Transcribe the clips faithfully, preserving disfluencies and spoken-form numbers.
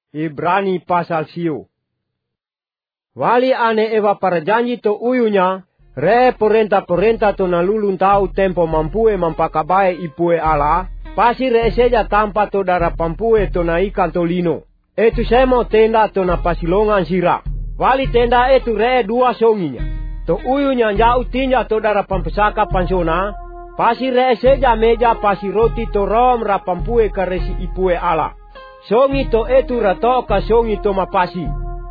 Ibrani pasal siu. Wali ane ewa para janji to uyunya, re porenta-porenta to nalulun tau tempo mampue mampakabae ipue ala, pasi re seja tampa to dara pampue to na ikan to lino. Etu semo tenda to na pasilongan sira. Wali tenda etu re dua songinya. To uyunya njau tinja to dara pampesaka pansona, pasi re seja meja pasi roti to rom ra pampue karesi ipue ala. Songi to etu rato ka songi to mapasi.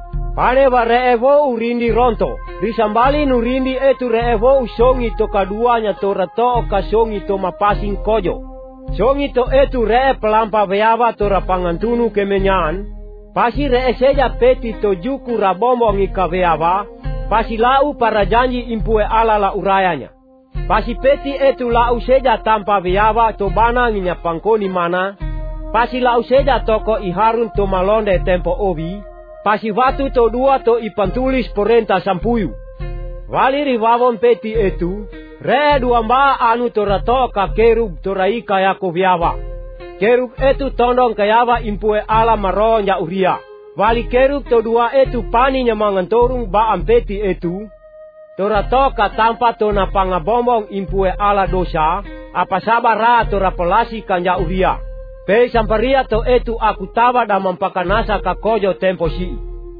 Pane wa reevo urindi ronto. Risambali nurindi etu reevo songi to kaduanya to rato ka songi to mapasing kojo. Songi to etu ree pelampa veava to rapangantunu kemenyan. Pasi ree seja peti to juku rabombongi ka veava. Pasi lau para janji impue ala la urayanya. Pasi peti etu lau seja tanpa veava to bananginya pangkoni mana. Pasi lau seja toko iharun to malonde tempo obi. Pasi watu to dua to ipantulis porenta sampuyu. Wali rivavon peti etu. Re duamba anu to rato ka kerub to raika yako viava. Kerub etu tondong kayava impue ala maronya uria. Wali kerub to dua etu pani nyamangantorung baam peti etu. To rato ka tampa to na pangabombong impue ala dosa. Apa sabara to rapelasi kanja uria. Pe samparia to etu aku tawa da mampakanasa ka kojo tempo si.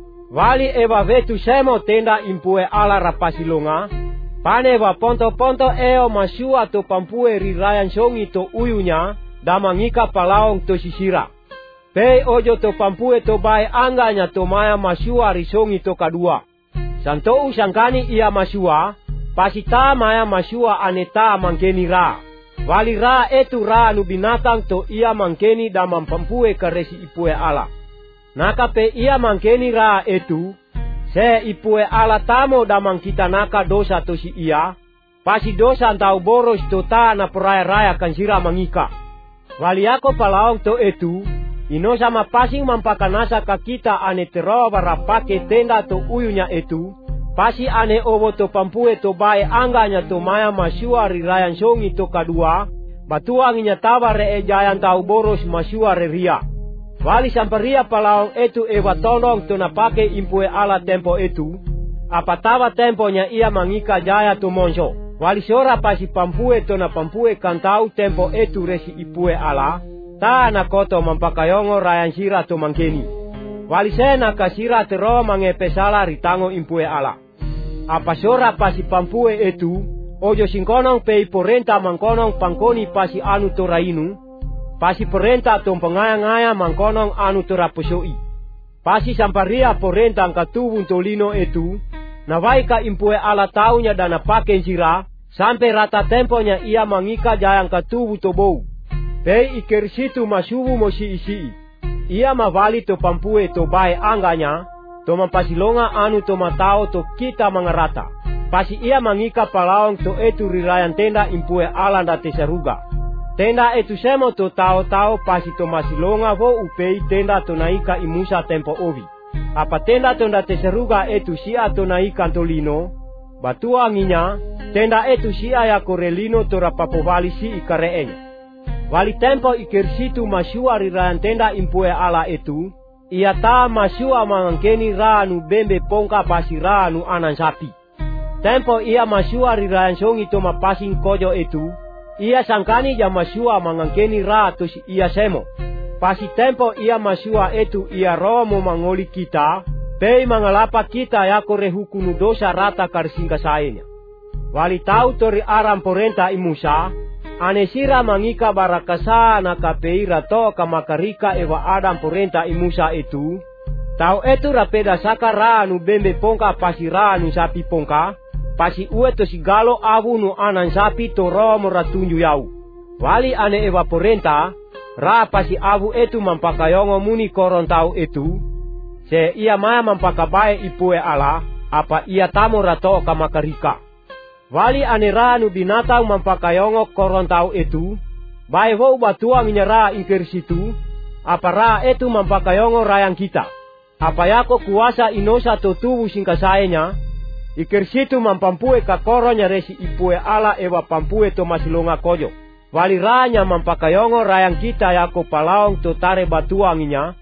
Wali eva vetu semo tenda impue ala rapasilonga. Pane wa ponto-ponto eo masua to pampue rirayan songi to uyunya. Da mangika palaong to sisira. Pe ojo to pampue to bae anganya to maya masua risongi to kadua. Santo usangkani ia masua. Pasita maya masua aneta mangkeni ra. Wali ra etu ra anu binatang to ia mangkeni damam pampue karesi ipue ala. Naka pe ia mangkeni ra etu. Se ipue ala tamo damang kita naka dosa to si ia. Pasi dosa antau boros to ta na peraya-raya kansira mangika. Wali ako palaong to etu. Ino sama pasing mampakanasa ka kita ane tero barapake tenda to uyunya etu. Pasi ane obo to pampue to bae anganya to maya masua rirayan songi to kadua. Batuang inya tawa re ejayan tau boros masua re ria. Wali samparia palaong etu ewa tondong to napake impue ala tempo etu. Apa tawa temponya ia mangika jaya to monso. Wali sora pasi pampue to na pampue kantau tempo etu resi ipue ala. Ta na koto mampakayongo rayan sira to mangkeni. Wali sena kasira tero mangepesala ritango impue ala. Apa sora pasi pampue etu, ojo singkonong pei porenta mangkonong pangkoni pasi anu torainu, pasi porenta tong pengaya-ngaya mangkonong anu torapusoi. Pasi samparia porenta angkatubun tolino etu, nawaika impue ala taunya dana paken sira, sampai rata temponya ia mangika jayang katubu tobou. Pei iker situ masubu mosi isi. Ia mawali to pampue to bae angganya, to mampasilonga anu to matao to kita mangarata. Pasi ia mangika palaong to etu rirayan tenda impue alanda tesaruga. Tenda etu semo to tao-tao pasi to masilonga vo upei tenda to naika imusa tempo ovi. Apa tenda to nda tesaruga etu sia to naika tolino. Batua nginya, tenda etu sia ya korelino to rapapovali si ikareenya. Wali tempo ikersitu masua rirayan tenda impue ala etu. Ia ta masua mangangkeni ranu bembe pongka pasi ranu anan sapi. Tempo ia masua rirayan songi to mapasing kojo etu. Ia sangkani ja masua mangangkeni ratus ia semo. Pasi tempo ia masua etu ia romo mangoli kita. Pei mangalapa kita yako rehukunu dosa rata karsingka saenya. Wali tau tori aram porenta imusa. Anesira mangika barakasa na kapeira to kamakarika ewa adam porenta imusa etu. Tau etu rapeda saka ranu bembe pongka pasi ranu sapi pongka. Pasi ue to sigalo awu nu anan sapi to romo ratunju yau. Wali ane ewa porenta. Ra pasi awu etu mampakayongo muni koron tau etu. Se ia maya mampakabae ipue ala. Apa ia tamo rato kamakarika. Wali ane ranu binatang mampakayongo koron tau etu. Bae wau batua minyara ingker situ. Apa ra etu mampakayongo rayang kita. Apa yako kuasa inosa to tubu singkasaenya. Iker situ mampampue ka koronya resi ipue ala ewa pampue to masilonga kojo. Wali ranya mampakayongo rayang kita yako palaong to tare batua nginya.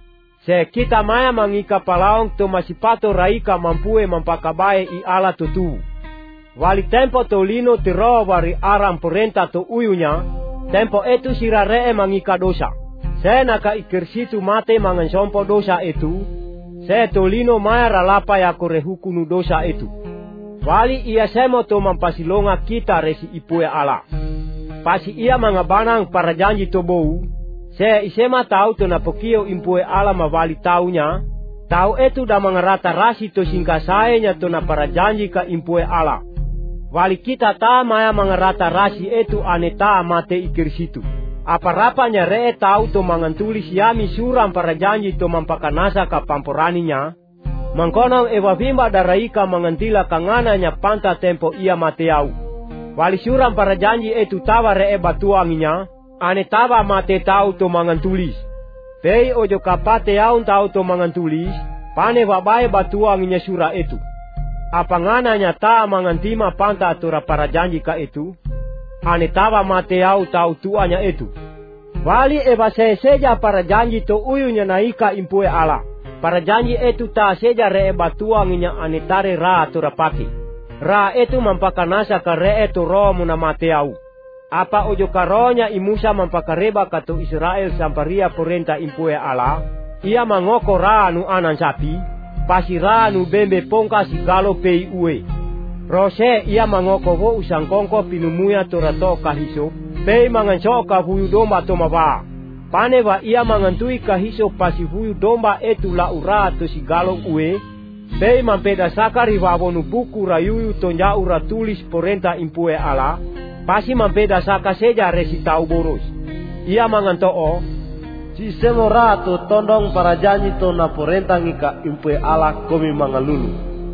Se kita maya mangika palaong to masipato raika mampue mampakabae i ala tutu. Wali tempo to lino tiro wari aram porenta to uyunya, tempo etu siraree mangika dosa. Se naka ikirsitu mate mangansompo dosa etu, se to lino maya ralapa ya korehukunu dosa etu. Wali ia semo to mampasilonga kita resi ipue ala. Pasi ia mangabanang para janji to bou, se isema tau to napokio impue ala mawali taunya, tau etu da mangarata rasi to singkasaenya to na para janji ka impue ala. Wali kita ta maya mangarata rasi etu ane ta mate ikirsitu. Apa rapanya ree tau to mangantulis yami suram para janji to mampakanasa ka pamporaninya, mangkono ewa vimba daraika mangantila kangananya panta tempo ia mateau. Wali suram para janji etu tawa ree batuanginya, ane tawa mate tau to mangantulis. Pei ojo kapate yaun tau to mangantulis, pane wabae batuanginya sura etu. Apa ngananya ta mangantima panta atura para janji ka etu, ane tawa mateau tau tuanya etu. Wali eva seja para janji to uyunya naika impue ala. Para janji etu ta seja ree batuanginya ane tare ra atura paki. Ra etu mampakanasa ka ree to romu na mateau. Apa ojo karonya imusa mampakareba kato Israel samparia porenta impue ala, ia mangoko ra nu anan sapi, pasi ra nu bembe pongka sigalo pei ue. Rose ia mangoko wo usangkongko pinumuya torato kahiso, pei manganso ka huyu domba tomaba. Pane wa ia mangantui kahiso pasi huyu domba etu la ura to sigalo ue, pei mampeda sakari wawonu buku rayuyu tonja ura tulis porenta impue ala, pasi mampeda saka seja resitau boros. Ia mangantoo, si semora to tondong para janji to na porenta ngika impue ala komi mangalulu.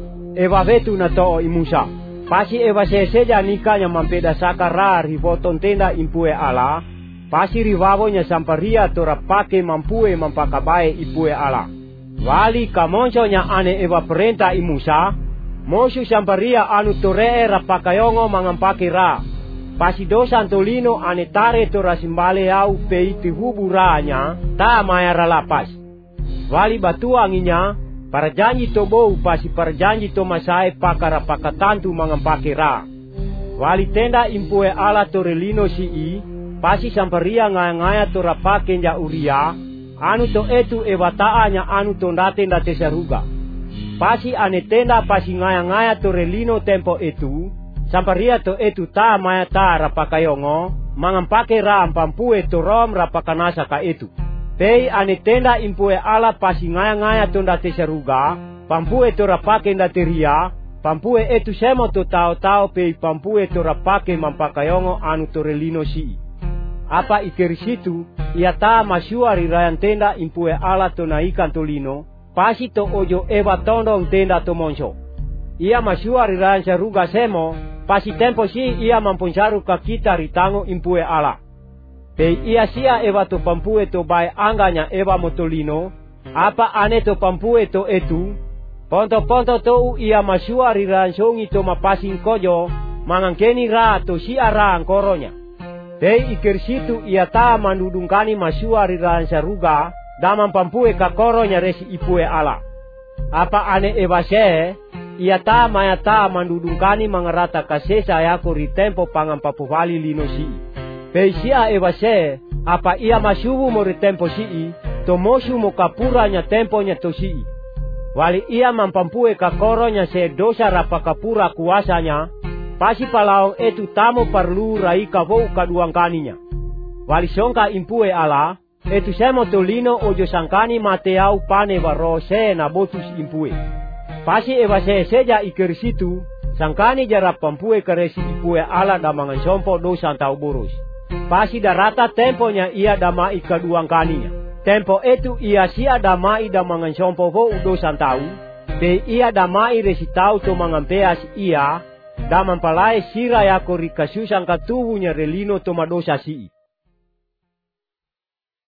Ewa vetu na too imusa. Pasi ewa seja nikanya mampeda saka ra rivoton tenda impue ala, pasi riwavonya samparia tora pake mampue mampakabae impue ala. Wali kamonsonya ane ewa perenta imusa, mosu samparia anu toree rapakayongo mangampake ra. Pasi dosan tolino ane tare tora simbale au pei tihuburanya, ta maya ralapas. Wali batuanginya, para janji to bou pasi para janji to masai pakara pakatantu mangampake ra. Wali tenda impue ala torelino si i, pasi samparia ngaya-ngaya tora pake nja uria, anu to etu ewataanya anu to ndate ndate saruga. Pasi ane tenda pasi ngaya-ngaya torelino tempo etu, samparia to etu ta maya ta rapakayongo, mangampake ra ampampue torom rapakanasa ka etu. Pei ane tenda impue ala pasi ngaya-ngaya to ndate saruga, pampue to rapake ndate ria, pampue etu semo to tao-tao pei pampue to rapake mampakayongo anu torelino si. Apa ikerisitu, ia ta masua rirayan tenda impue ala to naikan tolino, pasi to ojo eva tondong tenda to monso. Ia masua rirayan saruga semo, pasi tempo si ia mampunsaru ka kita ritango impue ala. Pei ia sia eva to pampue to bae anganya eva motolino, apa ane to pampue to etu, ponto-ponto to ia masua rirayan songi to mapasing kojo, mangangkeni ra to si ara angkoronya. Pei ikersitu ia ta mandudungkani masua rirayan saruga, daman pampue ka koronya resi ipue ala. Apa ane eva se, ia ta maya ta mandudungkani mangarata kasesa yako ritempo pangampapuvali lino si. Pei sia eva se, apa ia masubu mo ritempo si, to mosu mo kapuranya temponya to si. Wali ia mampampue ka koronya se dosa rapakapura kuasanya, pasi palaong etu tamo perlu raika vou kaduangkaninya. Wali songka impue ala, etu semo tolino ojo sangkani mateau pane waro se na botus impue. Pasi eva se seja ikersitu, sangkani jarap pampue karesi impue ala damangan sompo dosa tau boros. Pasi darata temponya ia damai kaduangkaninya. Tempo etu ia sia damai damangan sompo vou dosa tau, pe ia damai resitau to mangampeas ia, daman palai sira yako rikasusan katubunya relino to madosa si.